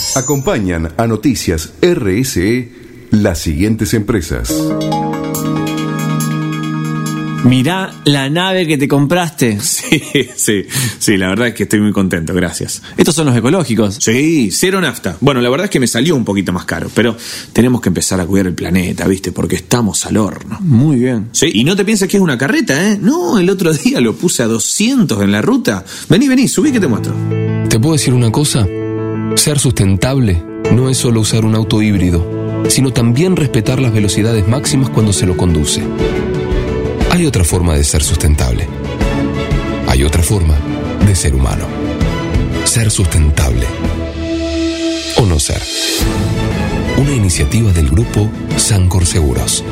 Acompañan a Noticias RSE las siguientes empresas. Mirá la nave que te compraste. Sí, la verdad es que estoy muy contento, gracias. ¿Estos son los ecológicos? Sí, cero nafta. Bueno, la verdad es que me salió un poquito más caro, pero tenemos que empezar a cuidar el planeta, ¿viste? Porque estamos al horno. Muy bien. Sí, y no te pienses que es una carreta, ¿eh? No, el otro día lo puse a 200 en la ruta. Vení, subí que te muestro. ¿Te puedo decir una cosa? Ser sustentable no es solo usar un auto híbrido, sino también respetar las velocidades máximas cuando se lo conduce. Hay otra forma de ser sustentable. Hay otra forma de ser humano. Ser sustentable. O no ser. Una iniciativa del Grupo Sancor Seguros.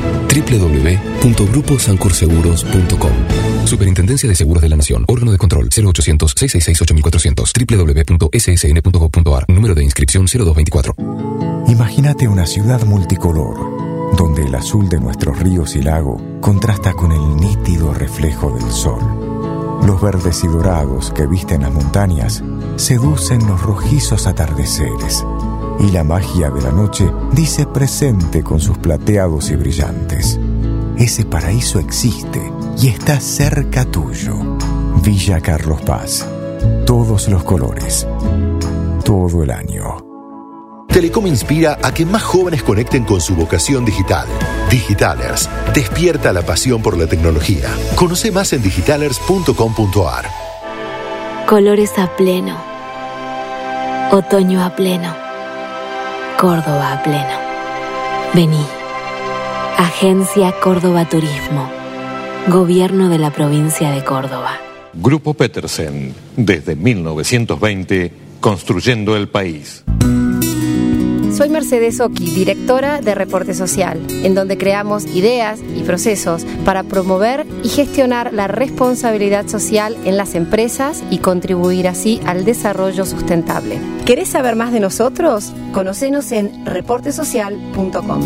www.gruposancorseguros.com. Superintendencia de Seguros de la Nación. Órgano de control 0800-666-8400. www.ssn.gov.ar. Número de inscripción 0224. Imagínate una ciudad multicolor, donde el azul de nuestros ríos y lagos contrasta con el nítido reflejo del sol. Los verdes y dorados que visten las montañas seducen los rojizos atardeceres, y la magia de la noche dice presente con sus plateados y brillantes. Ese paraíso existe y está cerca tuyo. Villa Carlos Paz. Todos los colores. Todo el año. Telecom inspira a que más jóvenes conecten con su vocación digital. Digitalers, despierta la pasión por la tecnología. Conoce más en digitalers.com.ar. Colores a pleno. Otoño a pleno. Córdoba a pleno. Vení. Agencia Córdoba Turismo. Gobierno de la provincia de Córdoba. Grupo Petersen, desde 1920, construyendo el país. Soy Mercedes Oki, directora de Reporte Social, en donde creamos ideas y procesos para promover y gestionar la responsabilidad social en las empresas y contribuir así al desarrollo sustentable. ¿Querés saber más de nosotros? Conocenos en reportesocial.com.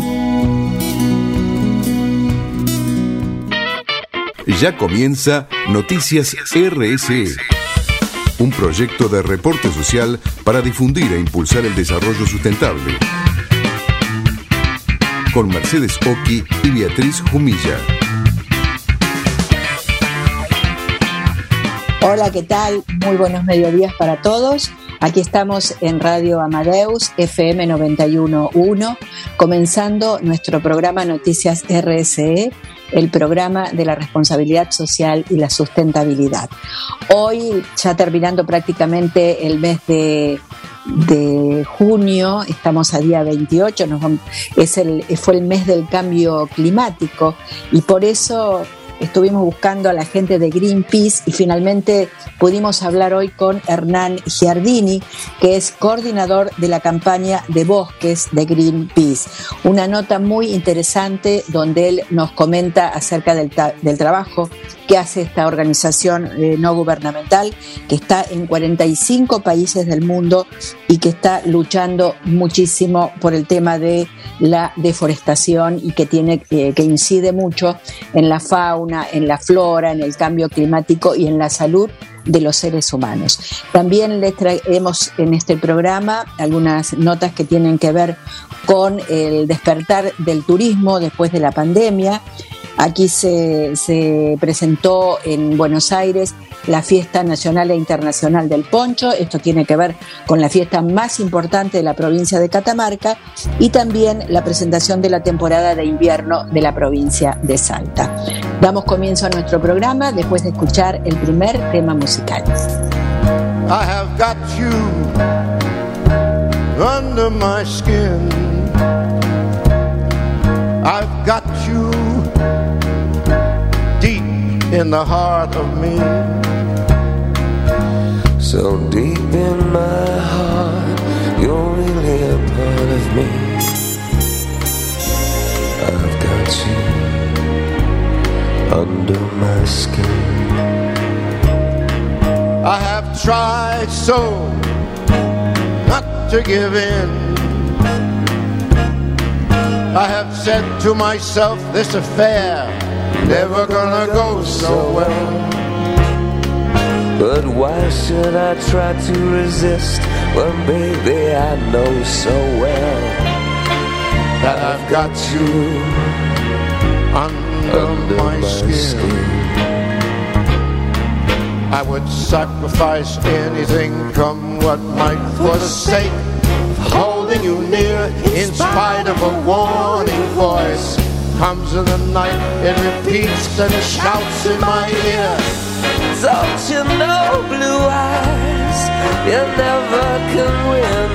Ya comienza Noticias RSE, un proyecto de reporte social para difundir e impulsar el desarrollo sustentable. Con Mercedes Oki y Beatriz Jumilla. Hola, ¿qué tal? Muy buenos mediodías para todos. Aquí estamos en Radio Amadeus, FM 91.1, comenzando nuestro programa Noticias RSE, el programa de la responsabilidad social y la sustentabilidad. Hoy, ya terminando prácticamente el mes de junio, estamos a día 28, fue el mes del cambio climático, y por eso estuvimos buscando a la gente de Greenpeace y finalmente pudimos hablar hoy con Hernán Giardini, que es coordinador de la campaña de bosques de Greenpeace. Una nota muy interesante donde él nos comenta acerca del trabajo que hace esta organización no gubernamental, que está en 45 países del mundo y que está luchando muchísimo por el tema de la deforestación y que incide mucho en la fauna, en la flora, en el cambio climático y en la salud de los seres humanos. También les traemos en este programa algunas notas que tienen que ver con el despertar del turismo después de la pandemia. Aquí se presentó en Buenos Aires la Fiesta Nacional e Internacional del Poncho. Esto tiene que ver con la fiesta más importante de la provincia de Catamarca, y también la presentación de la temporada de invierno de la provincia de Salta. Damos comienzo a nuestro programa después de escuchar el primer tema musical. I have got you under my skin. I've got you deep in the heart of me. So deep in my heart, you're really a part of me. I've got you under my skin. I have tried so not to give in. I have said to myself, this affair never gonna go so well. But why should I try to resist when, baby, I know so well that I've got you under my skin. I would sacrifice anything, come what might, for the sake of holding you near. In spite of a warning voice comes in the night, it repeats and shouts in my ear. Don't you know, blue eyes, you never can win.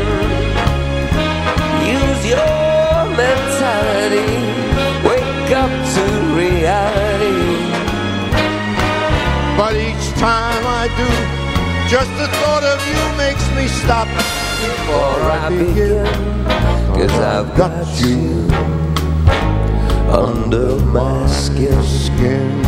Use your mentality, wake up to reality. But each time I do, just the thought of you makes me stop before I begin. 'Cause I've got you under my skin.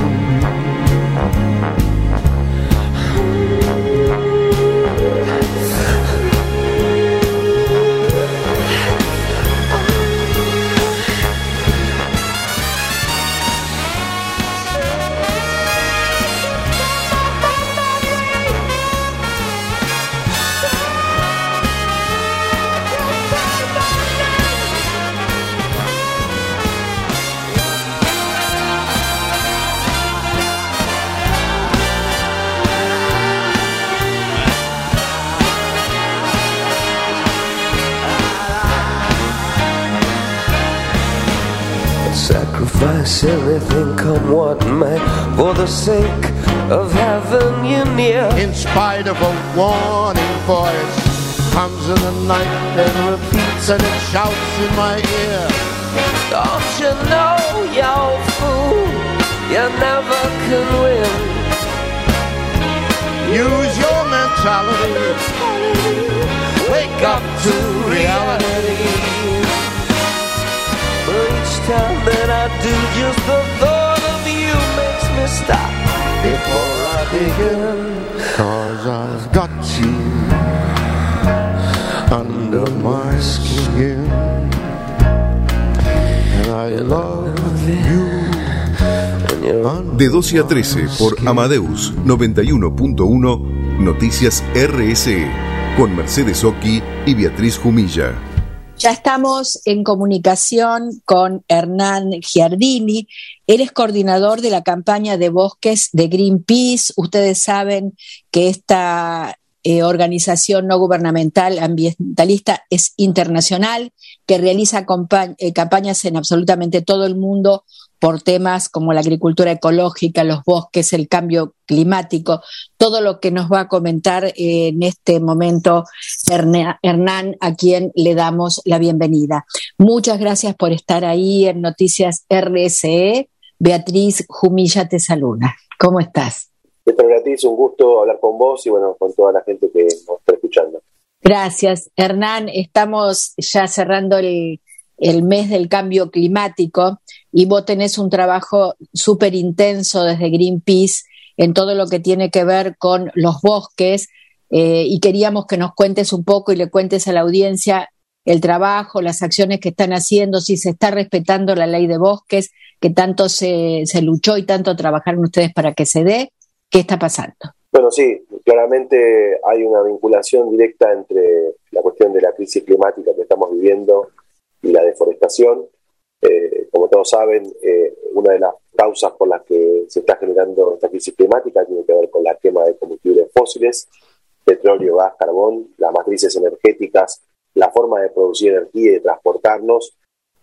Sacrifice everything, come what may, for the sake of having you near. In spite of a warning voice comes in the night and repeats and it shouts in my ear. Don't you know, you fool, you never can win. Use your mentality, wake up to reality. Each time that I do, just the thought of you makes me stop before I begin. 'Cause I've got you under my skin, and I love you. De 12 a 13 por Amadeus 91.1 Noticias RSE con Mercedes Occhi y Beatriz Jumilla. Ya estamos en comunicación con Hernán Giardini. Él es coordinador de la campaña de bosques de Greenpeace. Ustedes saben que esta organización no gubernamental ambientalista es internacional, que realiza campañas en absolutamente todo el mundo por temas como la agricultura ecológica, los bosques, el cambio climático, todo lo que nos va a comentar en este momento Hernán, a quien le damos la bienvenida. Muchas gracias por estar ahí en Noticias RSE. Beatriz Jumilla te saluda. ¿Cómo estás? Beatriz, un gusto hablar con vos y bueno, con toda la gente que nos está escuchando. Gracias, Hernán. Estamos ya cerrando el mes del cambio climático y vos tenés un trabajo súper intenso desde Greenpeace en todo lo que tiene que ver con los bosques y queríamos que nos cuentes un poco y le cuentes a la audiencia el trabajo, las acciones que están haciendo, si se está respetando la ley de bosques, que tanto se luchó y tanto trabajaron ustedes para que se dé. ¿Qué está pasando? Bueno, sí, claramente hay una vinculación directa entre la cuestión de la crisis climática que estamos viviendo y la deforestación. Como todos saben, una de las causas por las que se está generando esta crisis climática tiene que ver con la quema de combustibles fósiles, petróleo, gas, carbón, las matrices energéticas, la forma de producir energía y de transportarnos.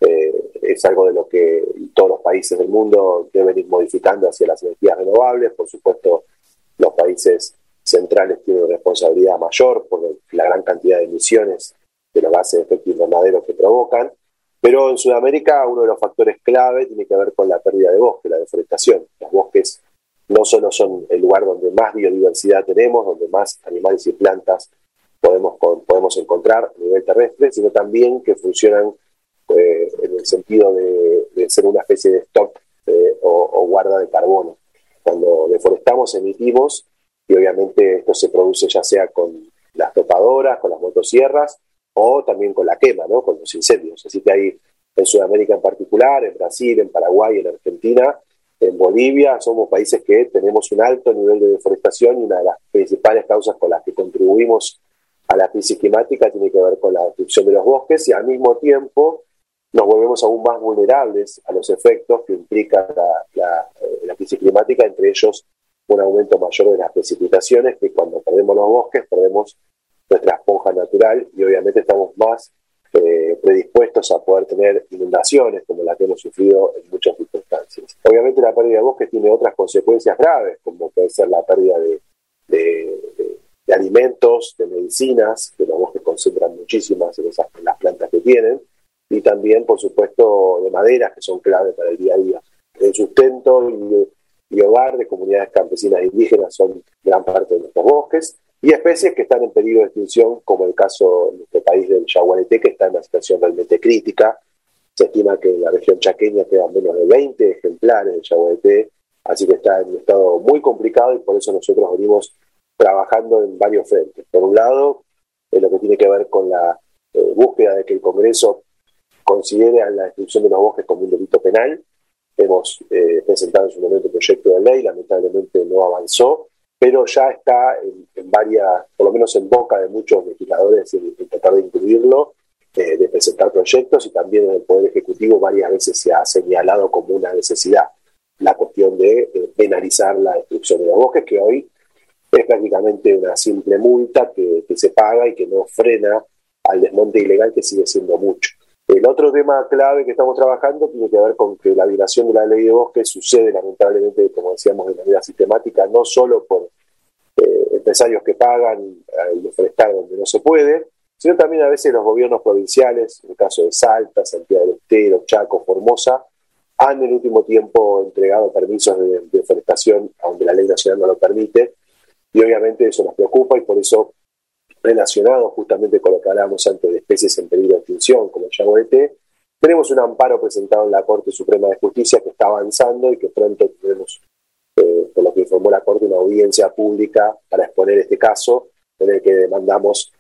Es algo de lo que todos los países del mundo deben ir modificando hacia las energías renovables. Por supuesto, los países centrales tienen una responsabilidad mayor por la gran cantidad de emisiones de los gases de efecto invernadero que provocan. Pero en Sudamérica uno de los factores clave tiene que ver con la pérdida de bosque, la deforestación. Los bosques no solo son el lugar donde más biodiversidad tenemos, donde más animales y plantas podemos encontrar a nivel terrestre, sino también que funcionan en el sentido de ser una especie de stock o guarda de carbono. Cuando deforestamos emitimos, y obviamente esto se produce ya sea con las topadoras, con las motosierras, o también con la quema, ¿no? Con los incendios. Así que hay en Sudamérica en particular, en Brasil, en Paraguay, en Argentina, en Bolivia, somos países que tenemos un alto nivel de deforestación y una de las principales causas con las que contribuimos a la crisis climática tiene que ver con la destrucción de los bosques y al mismo tiempo nos volvemos aún más vulnerables a los efectos que implica la crisis climática, entre ellos un aumento mayor de las precipitaciones, que cuando perdemos los bosques perdemos nuestra esponja natural y obviamente estamos más predispuestos a poder tener inundaciones como la que hemos sufrido en muchas circunstancias. Obviamente la pérdida de bosques tiene otras consecuencias graves, como puede ser la pérdida de alimentos, de medicinas, que los bosques concentran muchísimas en las plantas que tienen, y también, por supuesto, de maderas, que son clave para el día a día. El sustento y hogar de comunidades campesinas e indígenas son gran parte de nuestros bosques, y especies que están en peligro de extinción, como el caso en nuestro país del yaguareté, que está en una situación realmente crítica. Se estima que en la región chaqueña quedan menos de 20 ejemplares del yaguareté, así que está en un estado muy complicado y por eso nosotros venimos trabajando en varios frentes. Por un lado, lo que tiene que ver con la búsqueda de que el Congreso considere a la destrucción de los bosques como un delito penal. Hemos presentado en su momento un proyecto de ley, lamentablemente no avanzó, pero ya está en varias, por lo menos en boca de muchos legisladores, en tratar de incluirlo, de presentar proyectos, y también en el Poder Ejecutivo varias veces se ha señalado como una necesidad la cuestión de penalizar la destrucción de los bosques, que hoy es prácticamente una simple multa que se paga y que no frena al desmonte ilegal, que sigue siendo mucho. El otro tema clave que estamos trabajando tiene que ver con que la violación de la ley de bosques sucede lamentablemente, como decíamos, de manera sistemática, no solo por empresarios que pagan al deforestar donde no se puede, sino también a veces los gobiernos provinciales, en el caso de Salta, Santiago del Estero, Chaco, Formosa, han en el último tiempo entregado permisos de deforestación donde la ley nacional no lo permite, y obviamente eso nos preocupa, y por eso, relacionado justamente con lo que hablábamos antes de especies en peligro de extinción, como el yaguareté, tenemos un amparo presentado en la Corte Suprema de Justicia que está avanzando y que pronto tendremos, por lo que informó la Corte, una audiencia pública para exponer este caso, en el que demandamos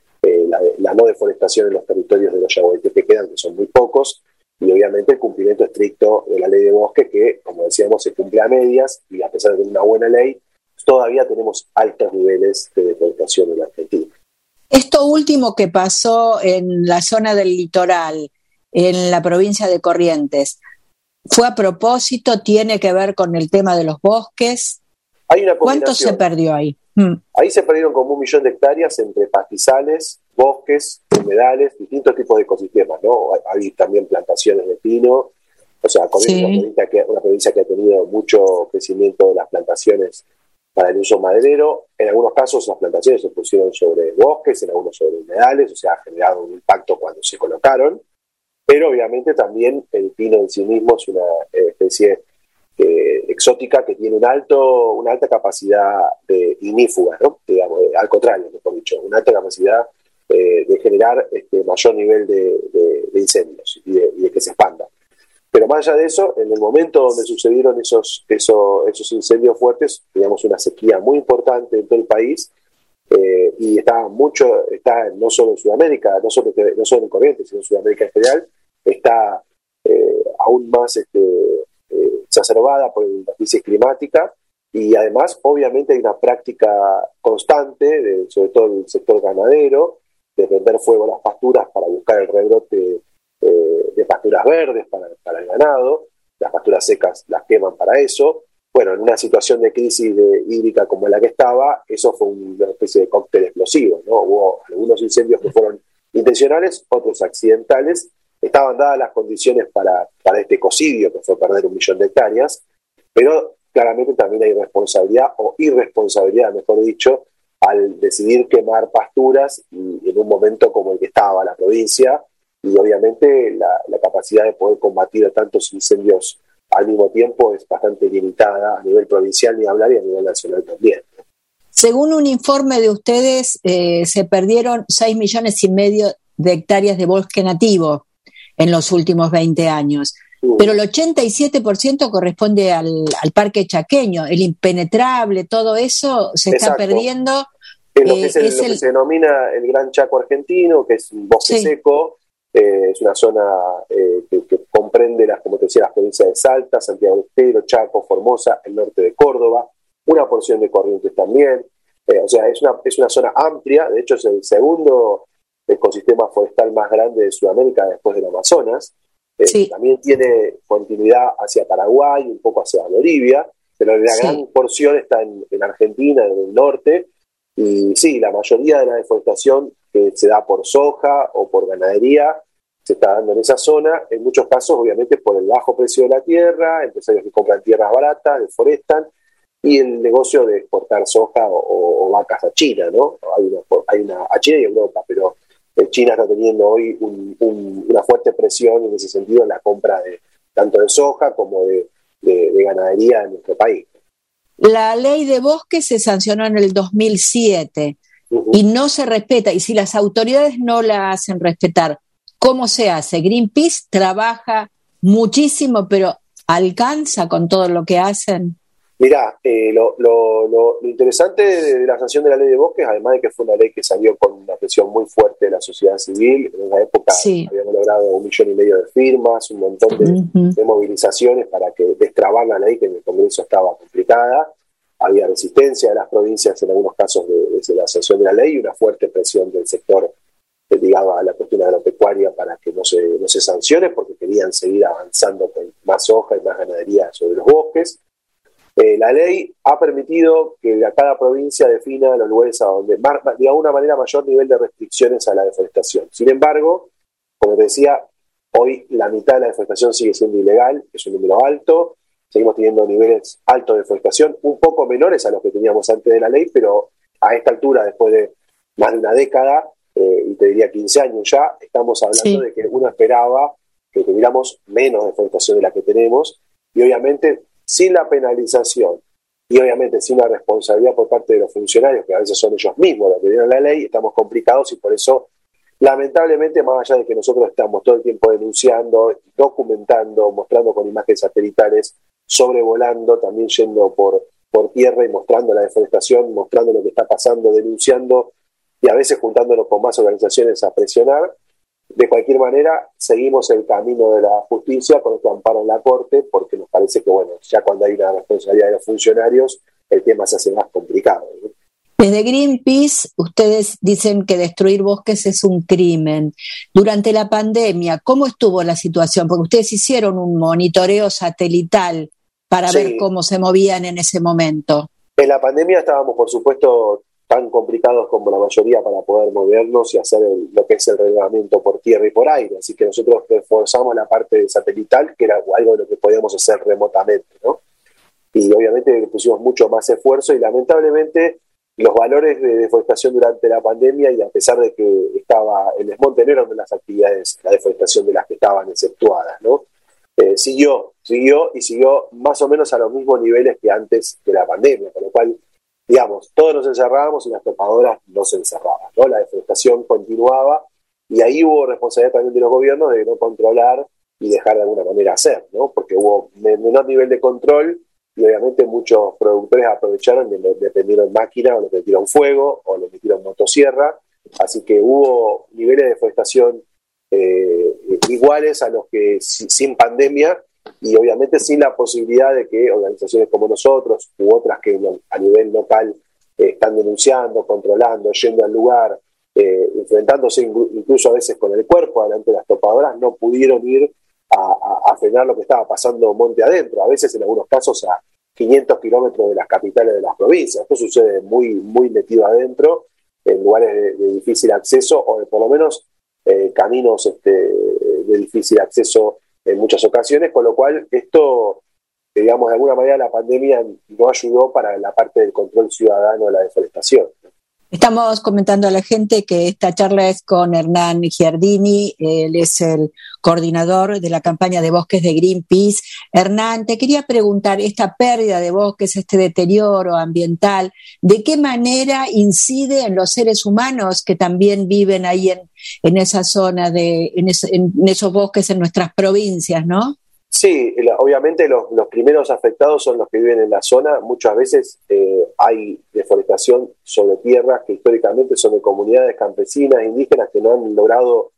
la no deforestación en los territorios de los yaguaretés que quedan, que son muy pocos, y obviamente el cumplimiento estricto de la ley de bosques, que, como decíamos, se cumple a medias, y a pesar de tener una buena ley, todavía tenemos altos niveles de deforestación en la Argentina. Esto último que pasó en la zona del litoral, en la provincia de Corrientes, ¿fue a propósito? ¿Tiene que ver con el tema de los bosques? Hay una ¿Cuánto se perdió ahí? Ahí se perdieron como 1 millón de hectáreas entre pastizales, bosques, humedales, distintos tipos de ecosistemas, ¿no? Hay también plantaciones de pino, o sea, Corrientes es una provincia que ha tenido mucho crecimiento de las plantaciones para el uso maderero. En algunos casos las plantaciones se pusieron sobre bosques, en algunos sobre humedales, o sea, ha generado un impacto cuando se colocaron, pero obviamente también el pino en sí mismo es una especie exótica que tiene una alta capacidad de ignífuga, ¿no? Digamos, al contrario, mejor dicho, una alta capacidad de generar mayor nivel de incendios y de que se expanda. Pero más allá de eso, en el momento donde sucedieron esos incendios fuertes, teníamos una sequía muy importante en todo el país, y está no solo en Sudamérica, no solo en Corrientes, sino en Sudamérica en general, está aún más exacerbada por la crisis climática, y además obviamente hay una práctica constante, sobre todo en el sector ganadero, de prender fuego a las pasturas para buscar el rebrote de pasturas verdes para el ganado. Las pasturas secas las queman para eso. Bueno, en una situación de crisis hídrica como la que estaba, eso fue una especie de cóctel explosivo, ¿no? Hubo algunos incendios que fueron intencionales, otros accidentales. Estaban dadas las condiciones para este ecocidio, que fue perder 1 millón de hectáreas, pero claramente también hay responsabilidad, o irresponsabilidad, mejor dicho, al decidir quemar pasturas y en un momento como el que estaba la provincia, y obviamente la capacidad de poder combatir a tantos incendios al mismo tiempo es bastante limitada a nivel provincial, ni hablar, y a nivel nacional también. Según un informe de ustedes, se perdieron 6,5 millones de hectáreas de bosque nativo en los últimos 20 años. Pero el 87% corresponde al parque chaqueño, el impenetrable, todo eso se está perdiendo. Lo que se denomina el Gran Chaco argentino, que es un bosque seco, es una zona que comprende, como te decía, las provincias de Salta, Santiago del Estero, Chaco, Formosa, el norte de Córdoba, una porción de Corrientes también. O sea, es una zona amplia, de hecho es el segundo ecosistema forestal más grande de Sudamérica después del Amazonas. Sí. También tiene continuidad hacia Paraguay, un poco hacia Bolivia, pero la gran porción está en Argentina, en el norte. Y sí, la mayoría de la deforestación que se da por soja o por ganadería se está dando en esa zona, en muchos casos obviamente por el bajo precio de la tierra, empresarios que compran tierras baratas, deforestan, y el negocio de exportar soja o vacas a China, ¿no? Hay una a China y a Europa, pero China está teniendo hoy una fuerte presión en ese sentido en la compra tanto de soja como de ganadería en nuestro país. La ley de bosques se sancionó en el 2007 y no se respeta, y si las autoridades no la hacen respetar, ¿cómo se hace? Greenpeace trabaja muchísimo, pero ¿alcanza con todo lo que hacen? Mirá, lo interesante de la sanción de la ley de bosques, además de que fue una ley que salió con una presión muy fuerte de la sociedad civil, en una época habíamos logrado 1,5 millones de firmas, un montón de movilizaciones para que destrabar la ley, que en el Congreso estaba complicada, había resistencia de las provincias en algunos casos de la sanción de la ley y una fuerte presión del sector ligado a la cuestión agropecuaria para que no se sancione, porque querían seguir avanzando con más soja y más ganadería sobre los bosques. La ley ha permitido que a cada provincia defina los lugares a donde, de alguna manera, mayor nivel de restricciones a la deforestación. Sin embargo, como te decía, hoy la mitad de la deforestación sigue siendo ilegal, es un número alto, seguimos teniendo niveles altos de deforestación, un poco menores a los que teníamos antes de la ley, pero a esta altura, después de más de una década, y te diría 15 años ya, estamos hablando de que uno esperaba que tuviéramos menos deforestación de la que tenemos, y obviamente sin la penalización y obviamente sin la responsabilidad por parte de los funcionarios, que a veces son ellos mismos los que dieron la ley, estamos complicados y por eso, lamentablemente, más allá de que nosotros estamos todo el tiempo denunciando, documentando, mostrando con imágenes satelitales, sobrevolando, también yendo por tierra y mostrando la deforestación, mostrando lo que está pasando, denunciando y a veces juntándonos con más organizaciones a presionar, de cualquier manera, seguimos el camino de la justicia con este amparo en la Corte, porque nos parece que, bueno, ya cuando hay una responsabilidad de los funcionarios, el tema se hace más complicado, ¿no? Desde Greenpeace, ustedes dicen que destruir bosques es un crimen. Durante la pandemia, ¿cómo estuvo la situación? Porque ustedes hicieron un monitoreo satelital para ver cómo se movían en ese momento. En la pandemia estábamos, por supuesto, tan complicados como la mayoría para poder movernos y hacer lo que es el relevamiento por tierra y por aire. Así que nosotros reforzamos la parte satelital, que era algo de lo que podíamos hacer remotamente, ¿no? Y obviamente pusimos mucho más esfuerzo y lamentablemente los valores de deforestación durante la pandemia, y a pesar de que estaba el desmonte, no eran las actividades, la deforestación de las que estaban exceptuadas, ¿no? Siguió más o menos a los mismos niveles que antes de la pandemia, con lo cual, digamos, todos nos encerrábamos y las topadoras no se encerraban, ¿no? La deforestación continuaba y ahí hubo responsabilidad también de los gobiernos de no controlar y dejar de alguna manera hacer, ¿no? Porque hubo menor nivel de control y obviamente muchos productores aprovecharon y le prendieron máquina o le metieron fuego o le metieron motosierra, así que hubo niveles de deforestación iguales a los que sin pandemia, y obviamente sin la posibilidad de que organizaciones como nosotros u otras que a nivel local están denunciando, controlando, yendo al lugar, enfrentándose incluso a veces con el cuerpo delante de las topadoras, no pudieron ir a frenar lo que estaba pasando monte adentro, a veces en algunos casos a 500 kilómetros de las capitales de las provincias. Esto sucede muy, muy metido adentro, en lugares de difícil acceso o de por lo menos caminos de difícil acceso en muchas ocasiones, con lo cual esto, digamos, de alguna manera la pandemia no ayudó para la parte del control ciudadano de la deforestación. Estamos comentando a la gente que esta charla es con Hernán Giardini, él es el coordinador de la campaña de bosques de Greenpeace. Hernán, te quería preguntar, esta pérdida de bosques, este deterioro ambiental, ¿de qué manera incide en los seres humanos que también viven ahí en esa zona, en esos bosques en nuestras provincias, ¿no? Sí, obviamente los primeros afectados son los que viven en la zona. Muchas veces hay deforestación sobre tierras que históricamente son de comunidades campesinas, indígenas, que no han logrado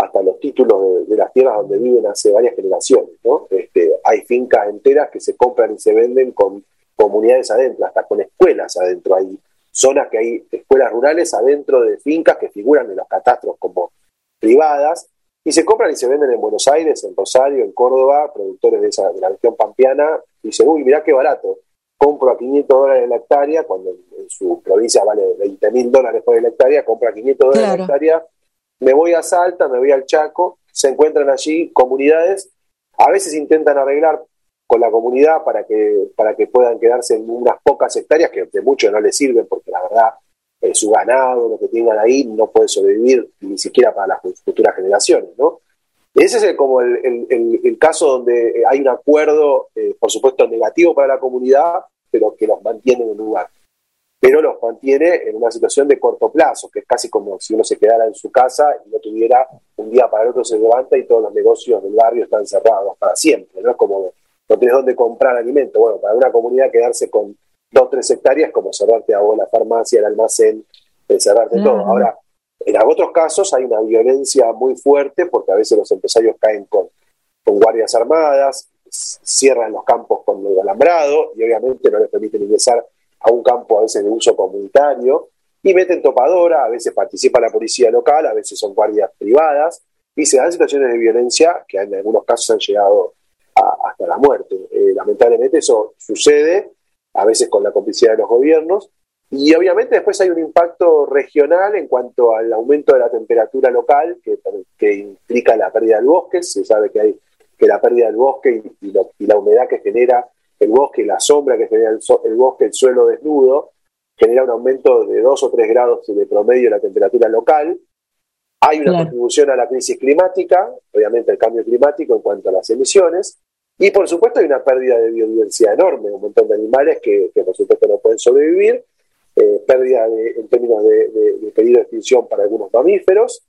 hasta los títulos de las tierras donde viven hace varias generaciones, ¿no? Hay fincas enteras que se compran y se venden con comunidades adentro, hasta con escuelas adentro. Hay zonas que hay escuelas rurales adentro de fincas que figuran en los catastros como privadas, y se compran y se venden en Buenos Aires, en Rosario, en Córdoba. Productores de la región pampeana dicen, uy, mirá qué barato, compro a $500 la hectárea, cuando en su provincia vale $20.000 por la hectárea, compra a $500 la hectárea, me voy a Salta, me voy al Chaco, se encuentran allí comunidades, a veces intentan arreglar con la comunidad para que puedan quedarse en unas pocas hectáreas que de mucho no les sirven, porque la verdad su ganado, lo que tengan ahí, no puede sobrevivir ni siquiera para las futuras generaciones, ¿no? Ese es como el caso donde hay un acuerdo, por supuesto negativo para la comunidad, pero que los mantiene en un lugar. Pero los mantiene en una situación de corto plazo, que es casi como si uno se quedara en su casa y no tuviera, un día para el otro se levanta y todos los negocios del barrio están cerrados para siempre, ¿no? Es como no tenés dónde comprar alimento. Bueno, para una comunidad quedarse con 2 o 3 hectáreas es como cerrarte a vos la farmacia, el almacén, cerrarte todo. Ahora, en otros casos hay una violencia muy fuerte, porque a veces los empresarios caen con guardias armadas, cierran los campos con el alambrado y obviamente no les permiten ingresar a un campo a veces de uso comunitario, y meten topadora, a veces participa la policía local, a veces son guardias privadas, y se dan situaciones de violencia que en algunos casos han llegado hasta la muerte. Lamentablemente eso sucede, a veces con la complicidad de los gobiernos, y obviamente después hay un impacto regional en cuanto al aumento de la temperatura local, que implica la pérdida del bosque. Se sabe que la pérdida del bosque y la humedad que genera el bosque, la sombra que genera el bosque, el suelo desnudo, genera un aumento de 2 o 3 grados de promedio de la temperatura local. Hay una contribución a la crisis climática, obviamente el cambio climático en cuanto a las emisiones, y por supuesto hay una pérdida de biodiversidad enorme, un montón de animales que por supuesto no pueden sobrevivir, pérdida en términos de peligro de extinción para algunos mamíferos,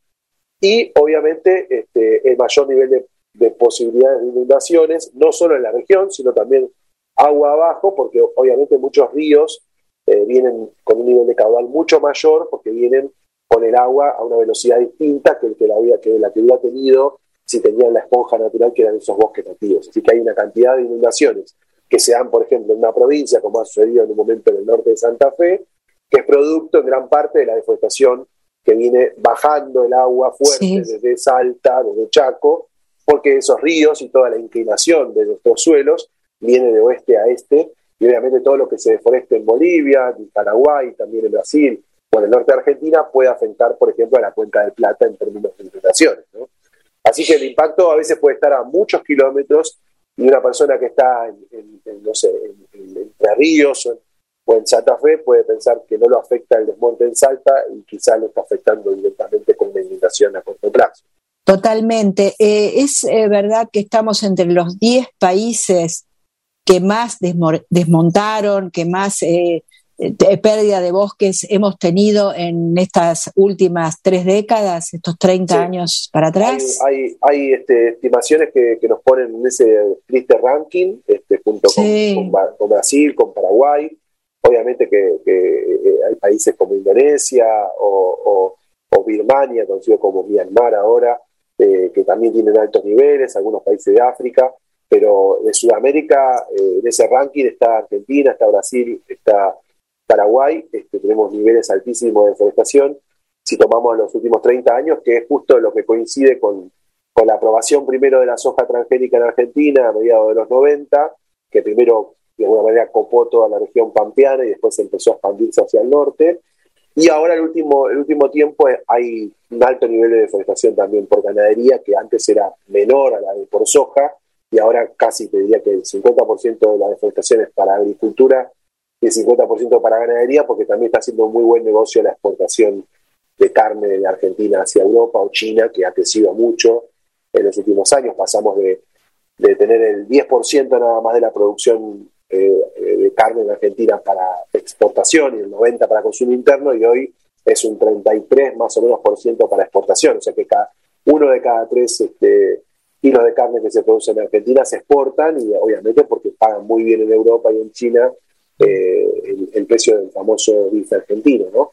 y obviamente el mayor nivel de posibilidades de inundaciones, no solo en la región, sino también agua abajo, porque obviamente muchos ríos vienen con un nivel de caudal mucho mayor, porque vienen con el agua a una velocidad distinta que la que hubiera tenido si tenían la esponja natural que eran esos bosques nativos. Así que hay una cantidad de inundaciones que se dan, por ejemplo, en una provincia, como ha sucedido en un momento en el norte de Santa Fe, que es producto en gran parte de la deforestación que viene bajando el agua fuerte desde Salta, desde Chaco, porque esos ríos y toda la inclinación de nuestros suelos viene de oeste a este, y obviamente todo lo que se deforeste en Bolivia, en Paraguay, también en Brasil o en el norte de Argentina puede afectar, por ejemplo, a la Cuenca del Plata en términos de inundaciones, ¿no? Así que el impacto a veces puede estar a muchos kilómetros, y una persona que está en Entre Ríos o en Santa Fe puede pensar que no lo afecta el desmonte en Salta y quizás lo está afectando directamente con una inundación a corto plazo. Totalmente. Es verdad que estamos entre los 10 países que más desmontaron, que más pérdida de bosques hemos tenido en estas últimas 3 décadas, estos 30 años para atrás. Hay estimaciones que nos ponen en ese triste ranking, junto con Brasil, con Paraguay. Obviamente que hay países como Indonesia o Birmania, conocido como Myanmar ahora, que también tienen altos niveles, algunos países de África, pero de Sudamérica, en ese ranking está Argentina, está Brasil, está Paraguay. Tenemos niveles altísimos de deforestación si tomamos los últimos 30 años, que es justo lo que coincide con la aprobación primero de la soja transgénica en Argentina a mediados de los 90, que primero de alguna manera copó toda la región pampeana y después empezó a expandirse hacia el norte. Y ahora el último tiempo hay un alto nivel de deforestación también por ganadería, que antes era menor a la de por soja, y ahora casi te diría que el 50% de la deforestación es para agricultura y el 50% para ganadería, porque también está haciendo un muy buen negocio la exportación de carne de Argentina hacia Europa o China, que ha crecido mucho en los últimos años. Pasamos de tener el 10% nada más de la producción de carne en Argentina para exportación y el 90% para consumo interno, y hoy es un 33% más o menos para exportación. O sea que uno de cada 3 kilos de carne que se produce en Argentina se exportan, y obviamente porque pagan muy bien en Europa y en China el precio del famoso bife argentino, ¿no?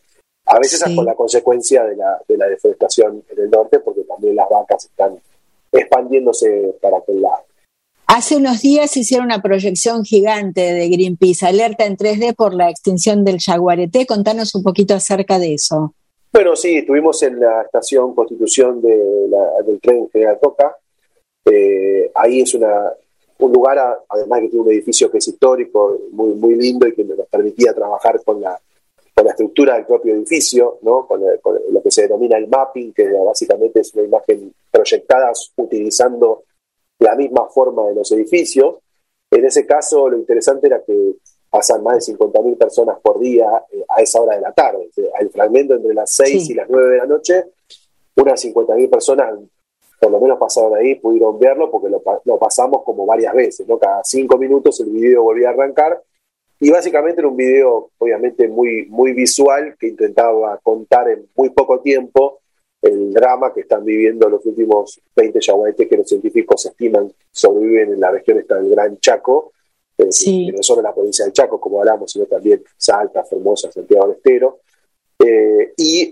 A veces es con la consecuencia de la deforestación en el norte, porque también las vacas están expandiéndose para aquel lado. Hace unos días hicieron una proyección gigante de Greenpeace, alerta en 3D por la extinción del yaguareté. Contanos un poquito acerca de eso. Bueno, sí, estuvimos en la estación Constitución del tren General Roca. Ahí es un lugar, además que tiene un edificio que es histórico, muy, muy lindo, y que nos permitía trabajar con la estructura del propio edificio, ¿no? con lo que se denomina el mapping, que básicamente es una imagen proyectada utilizando la misma forma de los edificios. En ese caso, lo interesante era que pasan más de 50.000 personas por día a esa hora de la tarde. El fragmento entre las 6 y las 9 de la noche, unas 50.000 personas por lo menos pasaron ahí, pudieron verlo, porque lo pasamos como varias veces, ¿no? Cada 5 minutos el video volvía a arrancar, y básicamente era un video obviamente muy, muy visual, que intentaba contar en muy poco tiempo el drama que están viviendo los últimos 20 yaguaretés que los científicos estiman sobreviven en la región esta del Gran Chaco, que no solo en la provincia del Chaco, como hablamos, sino también Salta, Formosa, Santiago del Estero. Y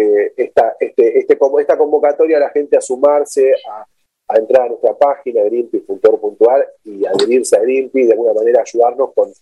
esta convocatoria a la gente a sumarse, a entrar a nuestra página greenpeace.org.ar y adherirse a Greenpeace, de alguna manera ayudarnos con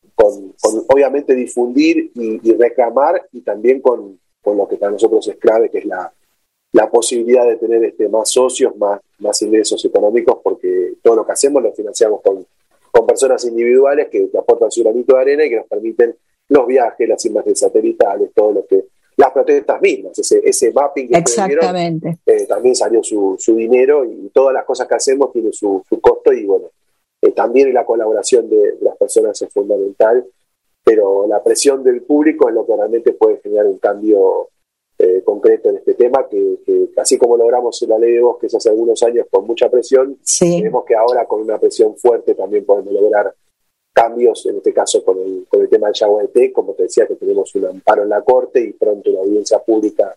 obviamente difundir y reclamar, y también con lo que para nosotros es clave, que es la posibilidad de tener más socios, más ingresos económicos, porque todo lo que hacemos lo financiamos con personas individuales que aportan su granito de arena y que nos permiten los viajes, las imágenes satelitales, todo lo que, las protestas mismas, ese mapping que exactamente vieron, también salió su dinero, y todas las cosas que hacemos tienen su costo, y bueno, también la colaboración de las personas es fundamental, pero la presión del público es lo que realmente puede generar un cambio concreto en este tema, que así como logramos en la ley de bosques hace algunos años con mucha presión, creemos que ahora con una presión fuerte también podemos lograr cambios, en este caso con el tema del yaguareté, como te decía, que tenemos un amparo en la Corte y pronto una audiencia pública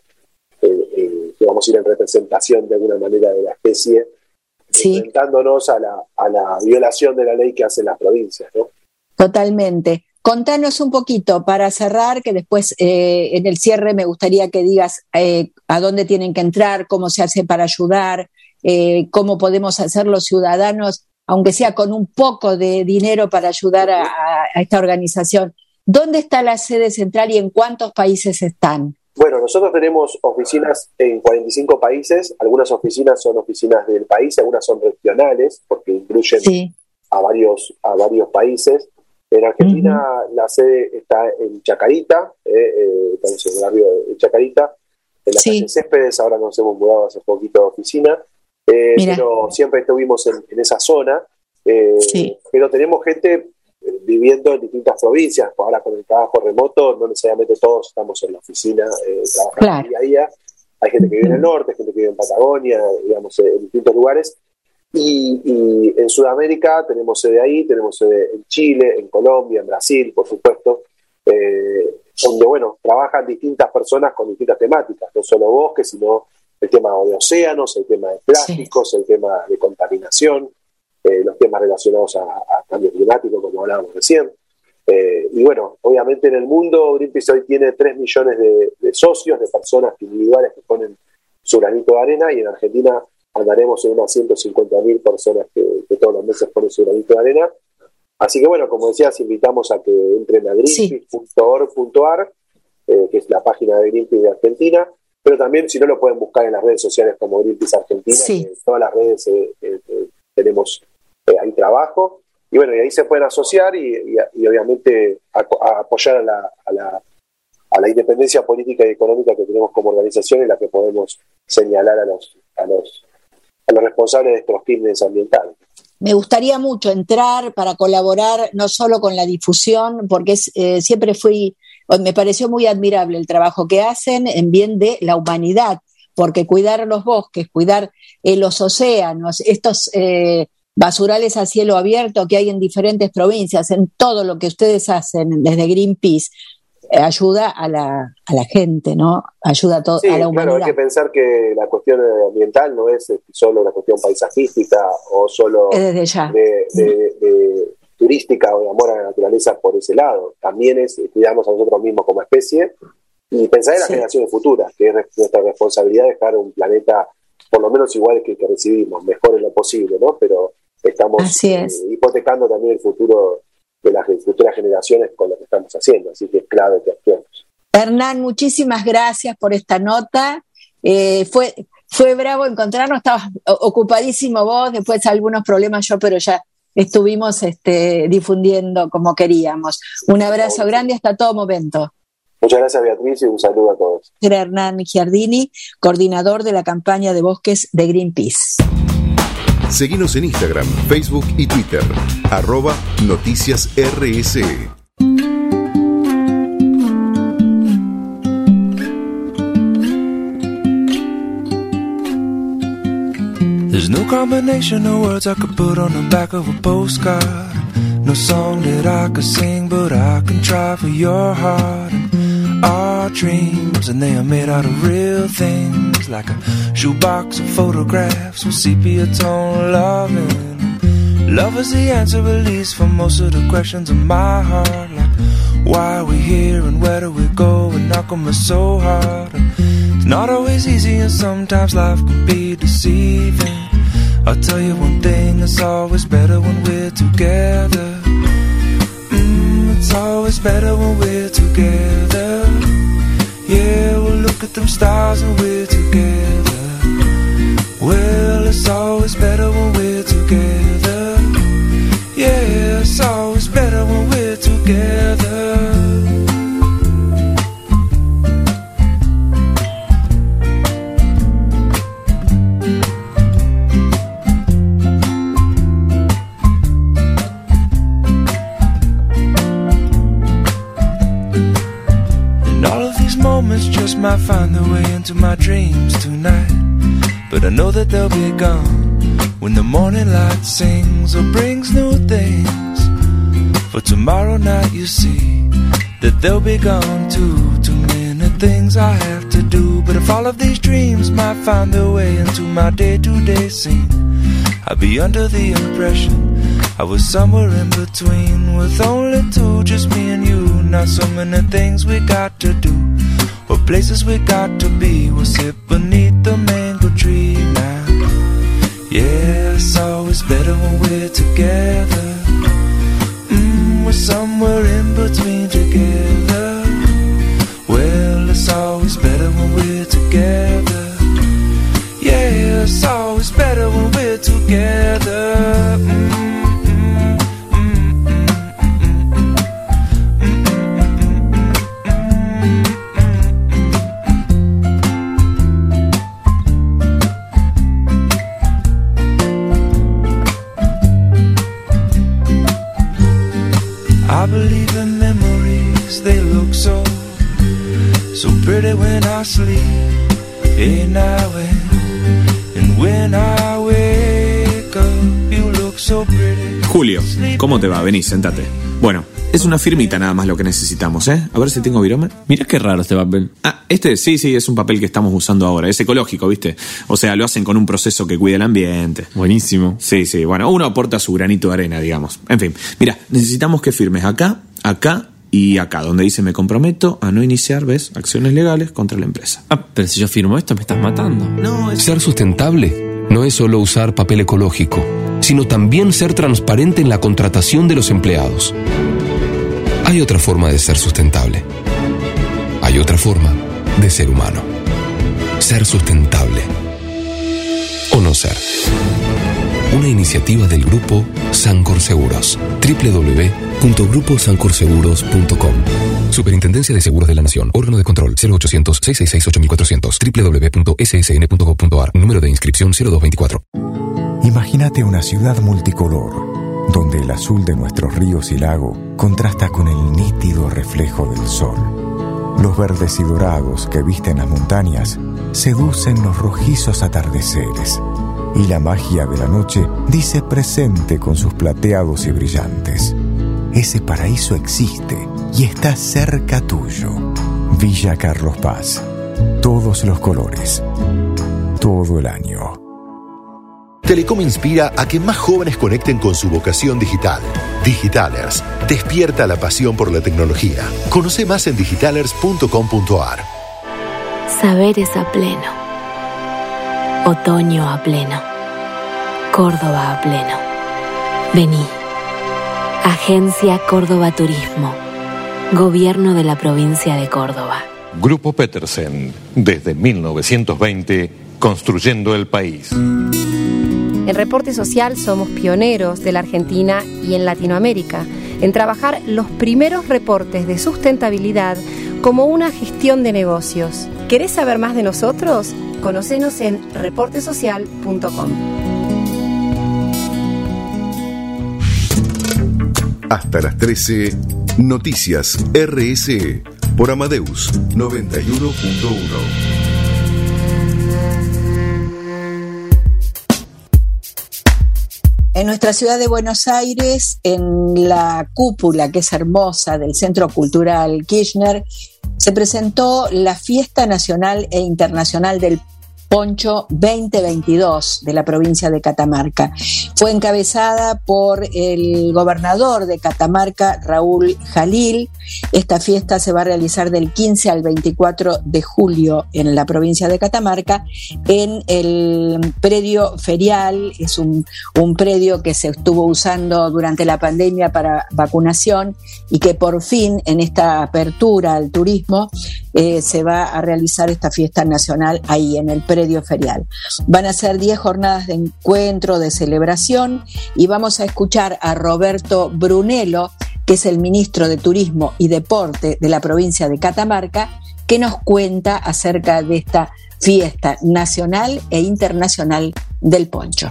que vamos a ir en representación de alguna manera de la especie, enfrentándonos a la violación de la ley que hacen las provincias, ¿no? Totalmente. Contanos un poquito para cerrar, que después en el cierre me gustaría que digas a dónde tienen que entrar, cómo se hace para ayudar, cómo podemos hacer los ciudadanos, aunque sea con un poco de dinero, para ayudar a esta organización. ¿Dónde está la sede central y en cuántos países están? Bueno, nosotros tenemos oficinas en 45 países, algunas oficinas son oficinas del país, algunas son regionales, porque incluyen a varios países. En Argentina la sede está en Chacarita, estamos en el barrio de Chacarita, en la calle Céspedes. Ahora nos hemos mudado hace poquito de oficina, pero siempre estuvimos en esa zona, pero tenemos gente viviendo en distintas provincias. Ahora con el trabajo remoto no necesariamente todos estamos en la oficina trabajando día a día. Hay gente que vive en el norte, gente que vive en Patagonia, digamos, en distintos lugares. Y en Sudamérica tenemos sede ahí, tenemos sede en Chile, en Colombia, en Brasil, por supuesto, donde, bueno, trabajan distintas personas con distintas temáticas, no solo bosques, sino el tema de océanos, el tema de plásticos, el tema de contaminación, los temas relacionados a cambio climático, como hablábamos recién. Y bueno, obviamente en el mundo Greenpeace hoy tiene 3 millones de socios, de personas individuales que ponen su granito de arena, y en Argentina andaremos en unas 150.000 personas que todos los meses ponen su granito de arena. Así que bueno, como decías, invitamos a que entren a greenpeace.org.ar, que es la página de Greenpeace de Argentina, pero también, si no, lo pueden buscar en las redes sociales como Greenpeace Argentina, que en todas las redes tenemos ahí trabajo, y bueno, y ahí se pueden asociar y obviamente a apoyar a la independencia política y económica que tenemos como organización, en la que podemos señalar a los responsables de estos crímenes ambientales. Me gustaría mucho entrar para colaborar no solo con la difusión, porque siempre me pareció muy admirable el trabajo que hacen en bien de la humanidad, porque cuidar los bosques, cuidar los océanos, estos basurales a cielo abierto que hay en diferentes provincias, en todo lo que ustedes hacen desde Greenpeace, ayuda a la gente, ¿no? Ayuda a la humanidad. Claro, hay que pensar que la cuestión ambiental no es solo una cuestión paisajística o solo de turística o de amor a la naturaleza por ese lado. También es cuidarnos a nosotros mismos como especie, y pensar en las generaciones futuras, que es nuestra responsabilidad dejar un planeta por lo menos igual que recibimos, mejor en lo posible, ¿no? Pero estamos hipotecando también el futuro de las futuras generaciones con lo que estamos haciendo, así que es clave que actuemos. Hernán, muchísimas gracias por esta nota. Fue bravo encontrarnos, estabas ocupadísimo vos, después algunos problemas yo, pero ya estuvimos difundiendo como queríamos. Un abrazo grande hasta todo momento. Muchas gracias, Beatriz, y un saludo a todos. Era Hernán Giardini, coordinador de la campaña de bosques de Greenpeace. Seguinos en Instagram, Facebook y Twitter, @NoticiasRSE. There's no combination of words I could put on the back of a postcard. No song that I could sing, but I can try for your heart. And our dreams, and they are made out of real things, like a shoebox of photographs with sepia tone loving. Love is the answer, at least, for most of the questions in my heart. Like, why are we here and where do we go? And how come it's so hard? It's not always easy, and sometimes life can be deceiving. I'll tell you one thing, it's always better when we're together. It's always better when we're together. Yeah, we'll look at them stars and we're together. Well, it's always better when we're together. Yeah, it's always better when we're together. Moments just might find their way into my dreams tonight, but I know that they'll be gone when the morning light sings or brings new things. For tomorrow night you see that they'll be gone too. Too many things I have to do, but if all of these dreams might find their way into my day-to-day scene, I'd be under the impression I was somewhere in between, with only two, just me and you. Not so many things we got to do, or places we got to be. We'll sit beneath the mango tree now. Yeah, it's always better when we're together. We're somewhere in between together. Well, it's always better when we're together. Yeah, it's always better when we're together. I believe in memories, they look so pretty when I sleep. Hey, now and when I wake up, you look so pretty. Julio, ¿cómo te va? Vení, sentate. Bueno, es una firmita nada más lo que necesitamos, ¿eh? A ver si tengo virome. Mirá qué raro este papel. Ah, sí, es un papel que estamos usando ahora. Es ecológico, ¿viste? O sea, lo hacen con un proceso que cuida el ambiente. Buenísimo. Sí, bueno, uno aporta su granito de arena, digamos. En fin, mira, necesitamos que firmes acá y acá, donde dice me comprometo a no iniciar, ¿ves? Acciones legales contra la empresa. Ah, pero si yo firmo esto me estás matando. No, Ser sustentable no es solo usar papel ecológico, sino también ser transparente en la contratación de los empleados. Hay otra forma de ser sustentable. Hay otra forma de ser humano. Ser sustentable. O no ser. Una iniciativa del Grupo Sancor Seguros. www.gruposancorseguros.com. Superintendencia de Seguros de la Nación. Órgano de control 0800-666-8400. www.ssn.gov.ar. Número de inscripción 0224. Imagínate una ciudad multicolor, donde el azul de nuestros ríos y lago contrasta con el nítido reflejo del sol. Los verdes y dorados que visten las montañas seducen los rojizos atardeceres, y la magia de la noche dice presente con sus plateados y brillantes. Ese paraíso existe y está cerca tuyo. Villa Carlos Paz. Todos los colores. Todo el año. Telecom inspira a que más jóvenes conecten con su vocación digital. Digitalers, despierta la pasión por la tecnología. Conoce más en digitalers.com.ar. Saberes a pleno. Otoño a pleno. Córdoba a pleno. Vení. Agencia Córdoba Turismo. Gobierno de la provincia de Córdoba. Grupo Petersen, desde 1920, construyendo el país. En Reporte Social somos pioneros de la Argentina y en Latinoamérica en trabajar los primeros reportes de sustentabilidad como una gestión de negocios. ¿Querés saber más de nosotros? Conocenos en reportesocial.com. Hasta las 13, Noticias RSE por Amadeus 91.1. En nuestra ciudad de Buenos Aires, en la cúpula, que es hermosa, del Centro Cultural Kirchner, se presentó la Fiesta Nacional e Internacional del Poncho 2022 de la provincia de Catamarca. Fue encabezada por el gobernador de Catamarca, Raúl Jalil. Esta fiesta se va a realizar del 15 al 24 de julio en la provincia de Catamarca, en el predio ferial. Es un predio que se estuvo usando durante la pandemia para vacunación y que por fin, en esta apertura al turismo, se va a realizar esta fiesta nacional ahí en el predio ferial. Van a ser 10 jornadas de encuentro, de celebración, y vamos a escuchar a Roberto Brunello, que es el ministro de Turismo y Deporte de la provincia de Catamarca, que nos cuenta acerca de esta fiesta nacional e internacional del poncho.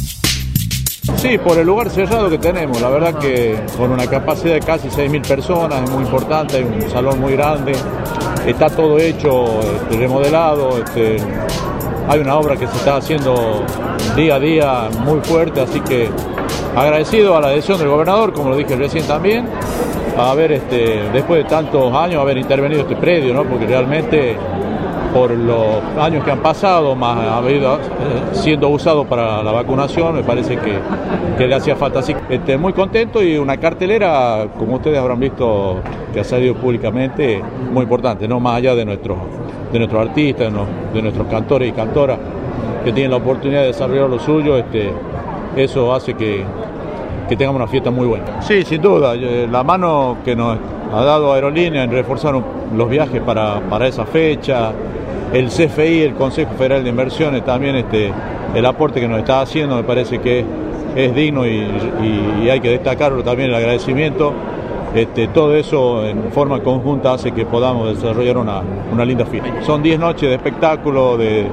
Sí, por el lugar cerrado que tenemos, la verdad que con una capacidad de casi 6.000 personas, es muy importante, hay un salón muy grande, está todo hecho, remodelado, hay una obra que se está haciendo día a día muy fuerte, así que agradecido a la adhesión del gobernador, como lo dije recién también, a haber, después de tantos años, haber intervenido este predio, ¿no? Porque realmente por los años que han pasado, más ha habido siendo usado para la vacunación, me parece que le hacía falta. Así que muy contento, y una cartelera, como ustedes habrán visto, que ha salido públicamente, muy importante, no más allá de nuestros artistas, de nuestros cantores y cantoras que tienen la oportunidad de desarrollar lo suyo. Eso hace que tengamos una fiesta muy buena. Sí, sin duda, la mano que nos ha dado Aerolínea en reforzar los viajes para esa fecha, el CFI, el Consejo Federal de Inversiones, también el aporte que nos está haciendo, me parece que es digno y hay que destacarlo también, el agradecimiento. Todo eso en forma conjunta hace que podamos desarrollar una linda fiesta. Son 10 noches de espectáculo,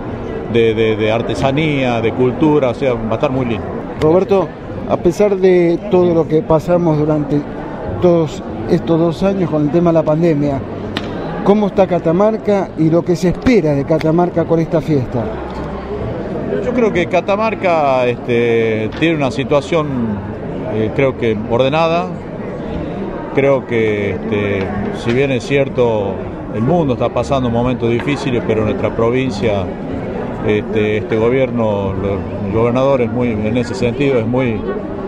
de artesanía, de cultura, o sea, va a estar muy lindo. Roberto, a pesar de todo lo que pasamos durante todos estos 2 años con el tema de la pandemia, ¿cómo está Catamarca y lo que se espera de Catamarca con esta fiesta? Yo creo que Catamarca tiene una situación, creo que ordenada. Creo que si bien es cierto, el mundo está pasando momentos difíciles, pero nuestra provincia, este gobierno, el gobernador es muy, en ese sentido, es muy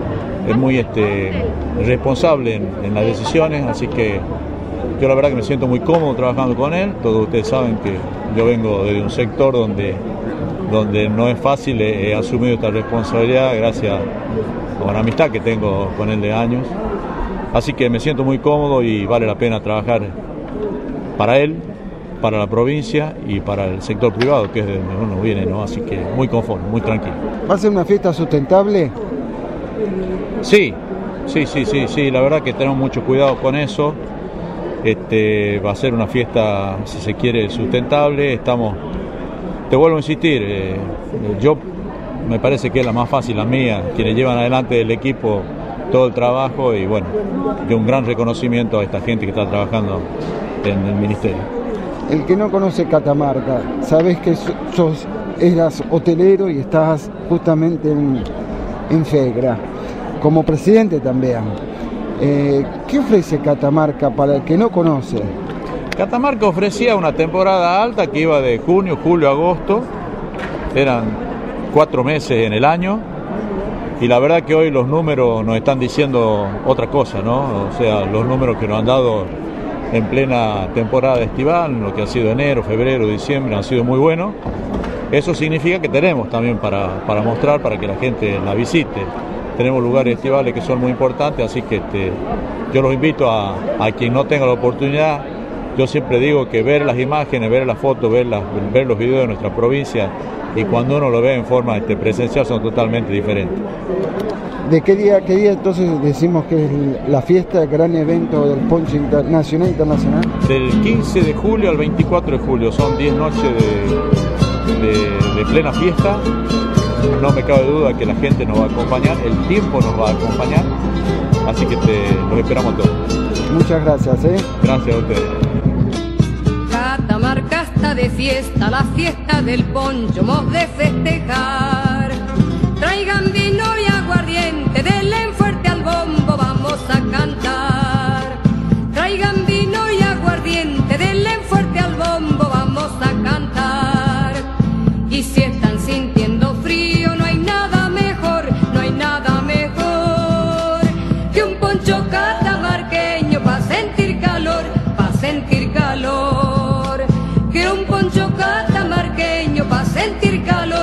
responsable en las decisiones, así que yo la verdad que me siento muy cómodo trabajando con él. Todos ustedes saben que yo vengo de un sector donde no es fácil, he asumido esta responsabilidad gracias a una amistad que tengo con él de años, así que me siento muy cómodo y vale la pena trabajar para él, para la provincia y para el sector privado, que es de donde uno viene, ¿no? Así que muy conforme, muy tranquilo. ¿Va a ser una fiesta sustentable? Sí, la verdad que tenemos mucho cuidado con eso. Va a ser una fiesta, si se quiere, sustentable. Te vuelvo a insistir, yo me parece que es la más fácil, la mía, quienes llevan adelante del equipo todo el trabajo, y bueno, de un gran reconocimiento a esta gente que está trabajando en el ministerio. El que no conoce Catamarca, sabes que eras hotelero y estás justamente en FEGRA, como presidente también. ¿Qué ofrece Catamarca para el que no conoce? Catamarca ofrecía una temporada alta que iba de junio, julio, agosto. Eran 4 meses en el año, y la verdad que hoy los números nos están diciendo otra cosa, ¿no? O sea, los números que nos han dado en plena temporada estival, lo que ha sido enero, febrero, diciembre, han sido muy buenos. Eso significa que tenemos también para mostrar, para que la gente la visite. Tenemos lugares estivales que son muy importantes, así que yo los invito a quien no tenga la oportunidad. Yo siempre digo que ver las imágenes, ver las fotos, ver los videos de nuestra provincia, y cuando uno lo ve en forma presencial son totalmente diferentes. ¿De qué día entonces decimos que es la fiesta, el gran evento del poncho nacional e internacional? Del 15 de julio al 24 de julio, son 10 noches de plena fiesta. No me cabe duda que la gente nos va a acompañar, el tiempo nos va a acompañar, así que los esperamos todos. Muchas gracias. Gracias a ustedes. Catamarca está de fiesta, la fiesta del poncho hemos de festejar. Traigan vino y aguardiente, denle fuerte al bombo, vamos a cantar. Traigan vino y aguardiente, denle fuerte al bombo, vamos a cantar. Y si están sintiendo frío, no hay nada mejor que un poncho catamarqueño pa' sentir calor, que un poncho catamarqueño pa' sentir calor,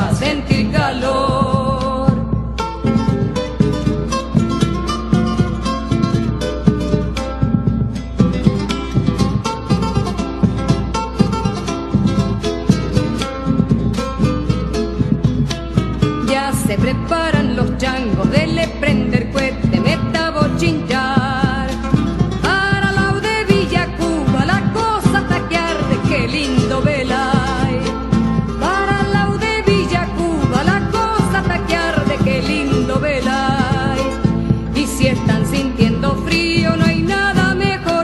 Ya se preparan los changos, dele prender cohete, meta bochinchar. Para la de Villa Cuba la cosa taquearde, qué lindo velay. Para la de Villa Cuba la cosa taquearde, qué lindo velay. Y si están sintiendo frío, no hay nada mejor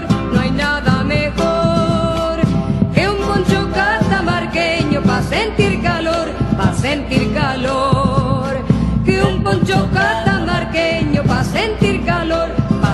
que un poncho catamarqueño pa' sentir calor, que un poncho catamarqueño pa' sentir calor,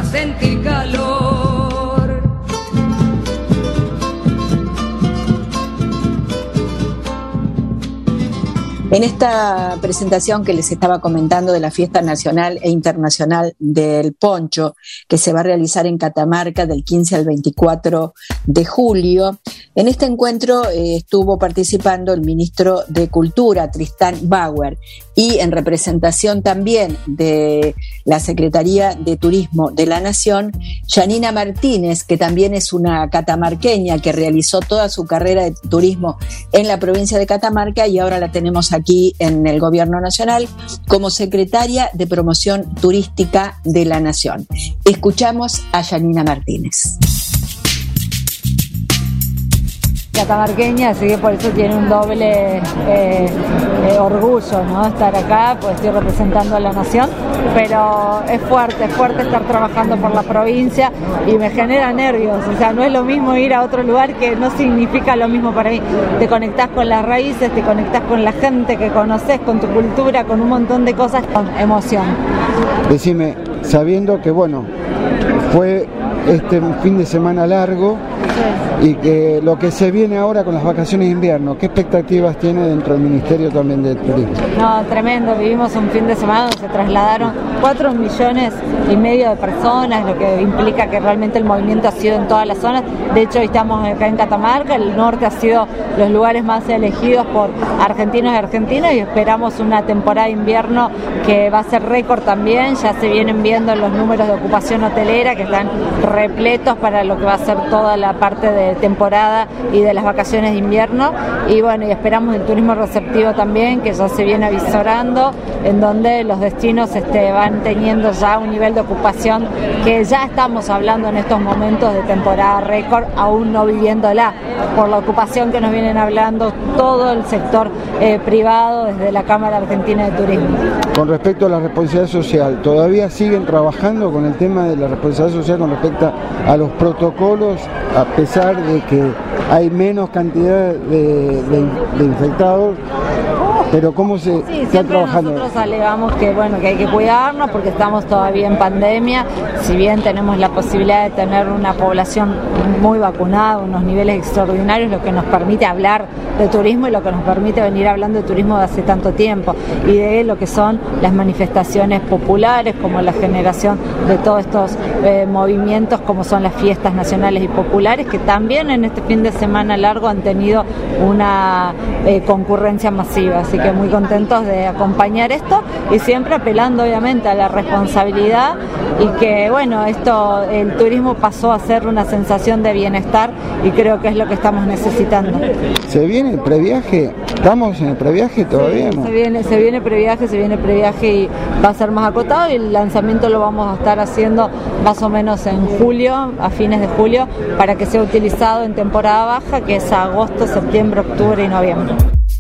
En esta presentación que les estaba comentando de la Fiesta Nacional e Internacional del Poncho, que se va a realizar en Catamarca del 15 al 24 de julio, en este encuentro estuvo participando el ministro de Cultura, Tristán Bauer, y en representación también de la Secretaría de Turismo de la Nación, Yanina Martínez, que también es una catamarqueña que realizó toda su carrera de turismo en la provincia de Catamarca y ahora la tenemos aquí en el Gobierno Nacional como Secretaria de Promoción Turística de la Nación. Escuchamos a Yanina Martínez. Catamarqueña, así que por eso tiene un doble orgullo, ¿no? Estar acá, pues estoy representando a la nación, pero es fuerte estar trabajando por la provincia y me genera nervios, o sea, no es lo mismo ir a otro lugar, que no significa lo mismo para mí. Te conectás con las raíces, te conectás con la gente que conoces, con tu cultura, con un montón de cosas, con emoción. Decime, sabiendo que bueno, fue un fin de semana largo, y que lo que se viene ahora con las vacaciones de invierno, ¿qué expectativas tiene dentro del Ministerio también de Turismo? No, tremendo, vivimos un fin de semana donde se trasladaron 4,5 millones de personas, lo que implica que realmente el movimiento ha sido en todas las zonas. De hecho, hoy estamos acá en Catamarca, el norte ha sido los lugares más elegidos por argentinos y argentinas, y esperamos una temporada de invierno que va a ser récord también. Ya se vienen viendo los números de ocupación hotelera que están repletos para lo que va a ser toda la parte de temporada y de las vacaciones de invierno, y bueno, y esperamos el turismo receptivo también, que ya se viene avisorando, en donde los destinos van teniendo ya un nivel de ocupación que ya estamos hablando en estos momentos de temporada récord, aún no viviéndola, por la ocupación que nos vienen hablando todo el sector privado desde la Cámara Argentina de Turismo. Con respecto a la responsabilidad social, ¿todavía siguen trabajando con el tema de la responsabilidad social con respecto a los protocolos, a pesar de que hay menos cantidad de infectados? pero ¿cómo se está trabajando? Nosotros alegamos que hay que cuidarnos porque estamos todavía en pandemia, si bien tenemos la posibilidad de tener una población muy vacunada, unos niveles extraordinarios, lo que nos permite hablar de turismo y lo que nos permite venir hablando de turismo de hace tanto tiempo, y de lo que son las manifestaciones populares, como la generación de todos estos movimientos, como son las fiestas nacionales y populares, que también en este fin de semana largo han tenido una concurrencia masiva, así que muy contentos de acompañar esto y siempre apelando obviamente a la responsabilidad y que el turismo pasó a ser una sensación de bienestar y creo que es lo que estamos necesitando. ¿Se viene el previaje? ¿Estamos en el previaje todavía? Sí, ¿no? se viene previaje y va a ser más acotado, y el lanzamiento lo vamos a estar haciendo más o menos en julio, a fines de julio, para que sea utilizado en temporada baja, que es agosto, septiembre, octubre y noviembre.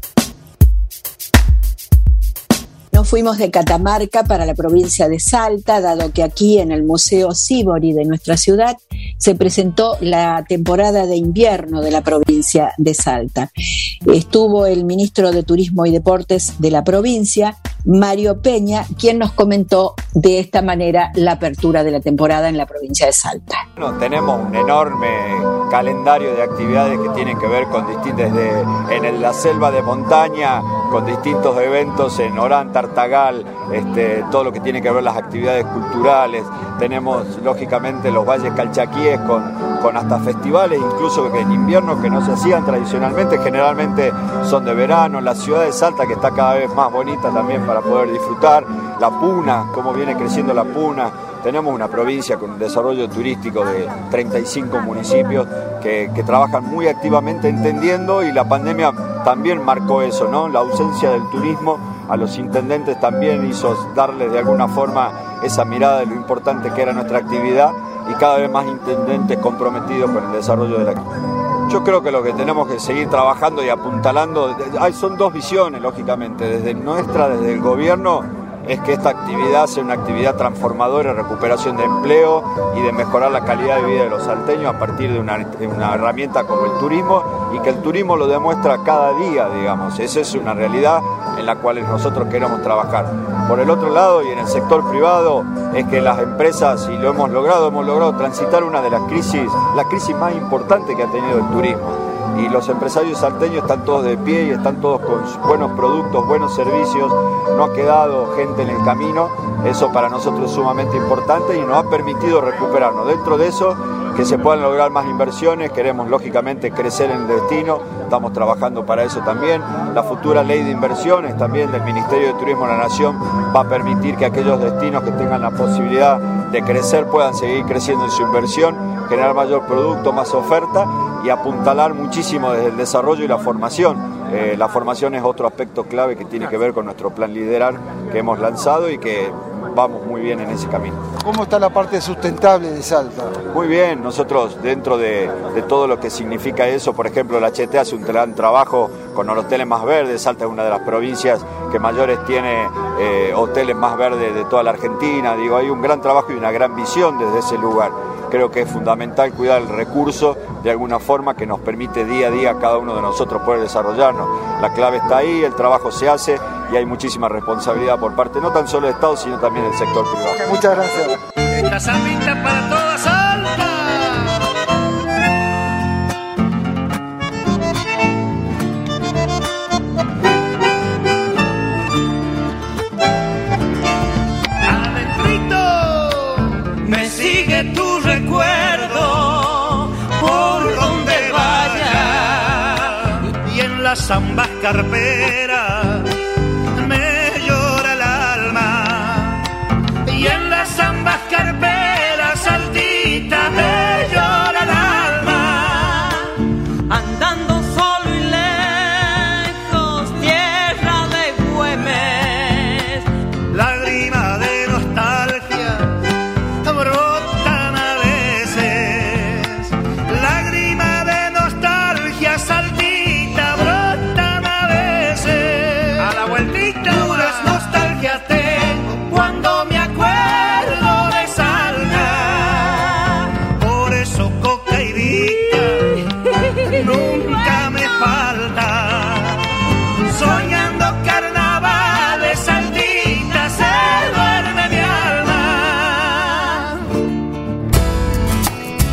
Nos fuimos de Catamarca para la provincia de Salta, dado que aquí en el Museo Sívori de nuestra ciudad se presentó la temporada de invierno de la provincia de Salta. Estuvo el ministro de Turismo y Deportes de la provincia, Mario Peña, quien nos comentó de esta manera la apertura de la temporada en la provincia de Salta. Tenemos un enorme calendario de actividades que tienen que ver con la selva de montaña, con distintos eventos en Orán, Tartagal, todo lo que tiene que ver las actividades culturales. Tenemos lógicamente los valles calchaquíes con hasta festivales, incluso que en invierno que no se hacían tradicionalmente, generalmente son de verano. La ciudad de Salta, que está cada vez más bonita también para poder disfrutar. La Puna, cómo viene creciendo la Puna. Tenemos una provincia con un desarrollo turístico de 35 municipios que trabajan muy activamente entendiendo, y la pandemia también marcó eso, ¿no? La ausencia del turismo a los intendentes también hizo darles de alguna forma esa mirada de lo importante que era nuestra actividad, y cada vez más intendentes comprometidos con el desarrollo de la actividad. Yo creo que lo que tenemos que seguir trabajando y apuntalando, son dos visiones lógicamente, desde el gobierno, es que esta actividad sea una actividad transformadora de recuperación de empleo y de mejorar la calidad de vida de los salteños a partir de una herramienta como el turismo, y que el turismo lo demuestra cada día, digamos. Esa es una realidad en la cual nosotros queremos trabajar. Por el otro lado, y en el sector privado, es que las empresas, y lo hemos logrado transitar una de la crisis más importante que ha tenido el turismo. Y los empresarios salteños están todos de pie y están todos con buenos productos, buenos servicios, no ha quedado gente en el camino. Eso para nosotros es sumamente importante y nos ha permitido recuperarnos. Dentro de eso, que se puedan lograr más inversiones, queremos lógicamente crecer en el destino, estamos trabajando para eso también. La futura ley de inversiones también del Ministerio de Turismo de la Nación va a permitir que aquellos destinos que tengan la posibilidad de crecer puedan seguir creciendo en su inversión, generar mayor producto, más oferta, y apuntalar muchísimo desde el desarrollo y la formación. La formación es otro aspecto clave que tiene que ver con nuestro plan Liderar que hemos lanzado y que vamos muy bien en ese camino. ¿Cómo está la parte sustentable de Salta? Muy bien, nosotros dentro de todo lo que significa eso, por ejemplo, la HT hace un gran trabajo con los hoteles más verdes. Salta es una de las provincias que mayores tiene hoteles más verdes de toda la Argentina. Hay un gran trabajo y una gran visión desde ese lugar. Creo que es fundamental cuidar el recurso de alguna forma que nos permite día a día a cada uno de nosotros poder desarrollarnos. La clave está ahí, el trabajo se hace y hay muchísima responsabilidad por parte no tan solo del Estado, sino también del sector privado. Muchas gracias. Esta salvita para toda Salta. Me sigue tu recuerdo por donde vaya, y en las zambas carperas me llora el alma, y en las zambas carperas saltita me llora el alma, andando solo y lejos, tierra de Güemes, lágrima de nostalgia brotan a veces, lágrima de nostalgia saltita brotan a veces, a la vueltita puras nostalgias tengo cuando me acuerdo de Salta, por eso cocaidita nunca me falta, soñando carne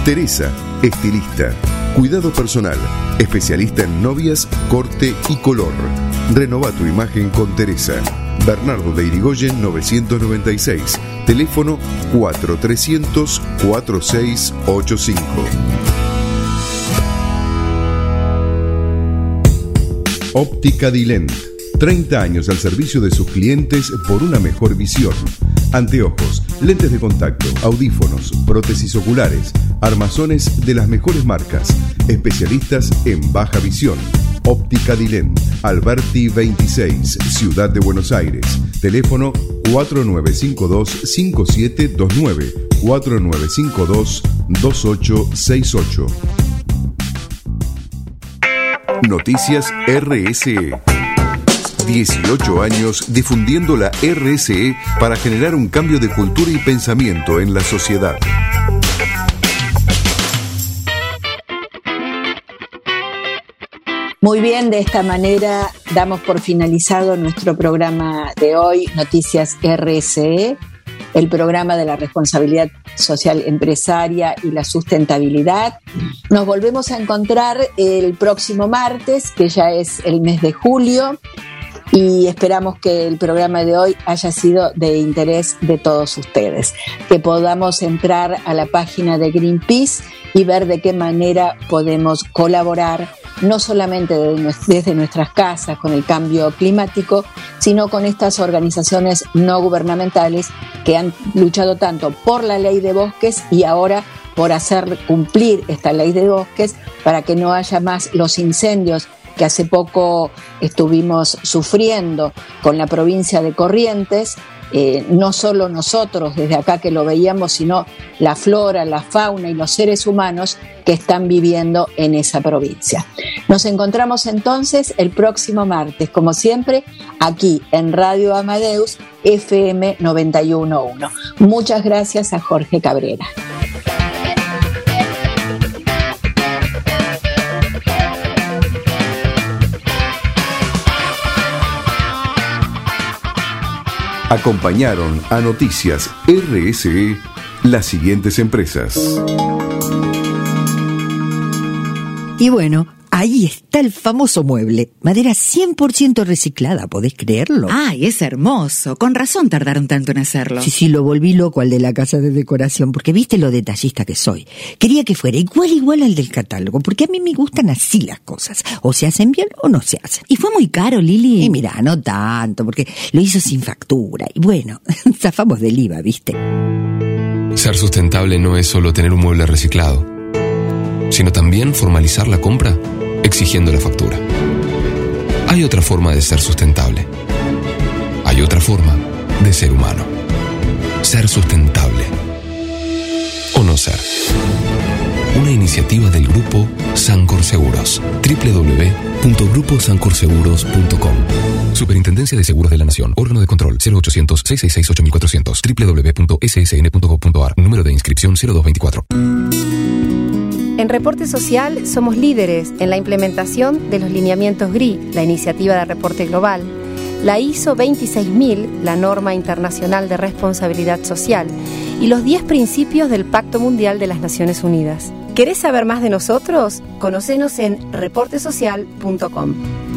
Teresa, estilista. Cuidado personal, especialista en novias, corte y color. Renova tu imagen con Teresa. Bernardo de Irigoyen 996. Teléfono 4300-4685. Óptica Dilent. 30 años al servicio de sus clientes por una mejor visión. Anteojos, lentes de contacto, audífonos, prótesis oculares, armazones de las mejores marcas. Especialistas en baja visión. Óptica Dilent, Alberti 26, Ciudad de Buenos Aires. Teléfono 4952-5729, 4952-2868. Noticias RSE. 18 años difundiendo la RSE para generar un cambio de cultura y pensamiento en la sociedad. Muy bien, de esta manera damos por finalizado nuestro programa de hoy, Noticias RSE, el programa de la responsabilidad social empresaria y la sustentabilidad. Nos volvemos a encontrar el próximo martes, que ya es el mes de julio, y esperamos que el programa de hoy haya sido de interés de todos ustedes, que podamos entrar a la página de Greenpeace y ver de qué manera podemos colaborar, no solamente desde nuestras casas con el cambio climático, sino con estas organizaciones no gubernamentales que han luchado tanto por la ley de bosques y ahora por hacer cumplir esta ley de bosques para que no haya más los incendios que hace poco estuvimos sufriendo con la provincia de Corrientes. No solo nosotros desde acá que lo veíamos, sino la flora, la fauna y los seres humanos que están viviendo en esa provincia. Nos encontramos entonces el próximo martes, como siempre, aquí en Radio Amadeus FM 91.1. Muchas gracias a Jorge Cabrera. Acompañaron a Noticias RSE las siguientes empresas. Y bueno, ahí está el famoso mueble. Madera 100% reciclada, ¿podés creerlo? ¡Ay, es hermoso! Con razón tardaron tanto en hacerlo. Sí, lo volví loco al de la casa de decoración, porque viste lo detallista que soy. Quería que fuera igual al del catálogo, porque a mí me gustan así las cosas. O se hacen bien o no se hacen. ¿Y fue muy caro, Lili? Y mira, no tanto, porque lo hizo sin factura. Y bueno, zafamos del IVA, ¿viste? Ser sustentable no es solo tener un mueble reciclado, sino también formalizar la compra exigiendo la factura. Hay otra forma de ser sustentable. Hay otra forma de ser humano. Ser sustentable. O no ser. Una iniciativa del Grupo Sancor Seguros. www.gruposancorseguros.com. Superintendencia de Seguros de la Nación. Órgano de control 0800-666-8400. www.ssn.gov.ar. Número de inscripción 0224. En Reporte Social somos líderes en la implementación de los lineamientos GRI, la iniciativa de reporte global, la ISO 26000, la norma internacional de responsabilidad social, y los 10 principios del Pacto Mundial de las Naciones Unidas. ¿Querés saber más de nosotros? Conocenos en reportesocial.com.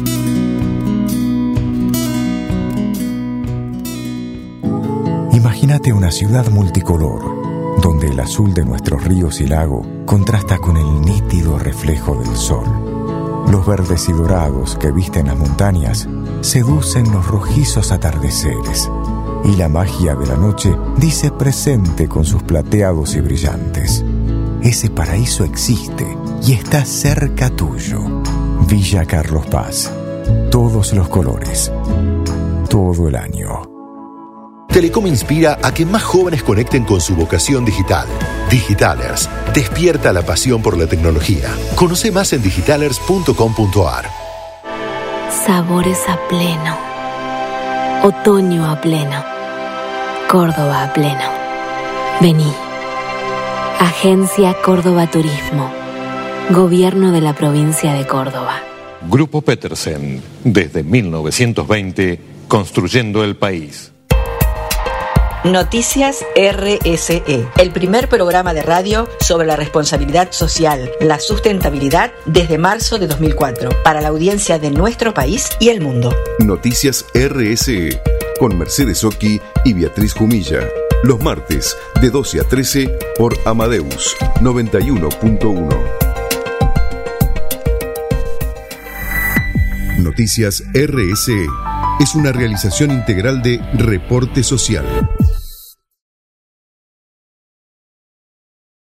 Imagínate una ciudad multicolor, donde el azul de nuestros ríos y lago contrasta con el nítido reflejo del sol. Los verdes y dorados que visten las montañas seducen los rojizos atardeceres, y la magia de la noche dice presente con sus plateados y brillantes. Ese paraíso existe y está cerca tuyo. Villa Carlos Paz. Todos los colores. Todo el año. Telecom inspira a que más jóvenes conecten con su vocación digital. Digitalers, despierta la pasión por la tecnología. Conoce más en digitalers.com.ar. Sabores a pleno. Otoño a pleno. Córdoba a pleno. Vení. Agencia Córdoba Turismo. Gobierno de la provincia de Córdoba. Grupo Petersen, desde 1920, construyendo el país. Noticias RSE, el primer programa de radio sobre la responsabilidad social, la sustentabilidad desde marzo de 2004, para la audiencia de nuestro país y el mundo. Noticias RSE, con Mercedes Oqui y Beatriz Jumilla. Los martes, de 12 a 13, por Amadeus 91.1. Noticias RSE es una realización integral de Reporte Social.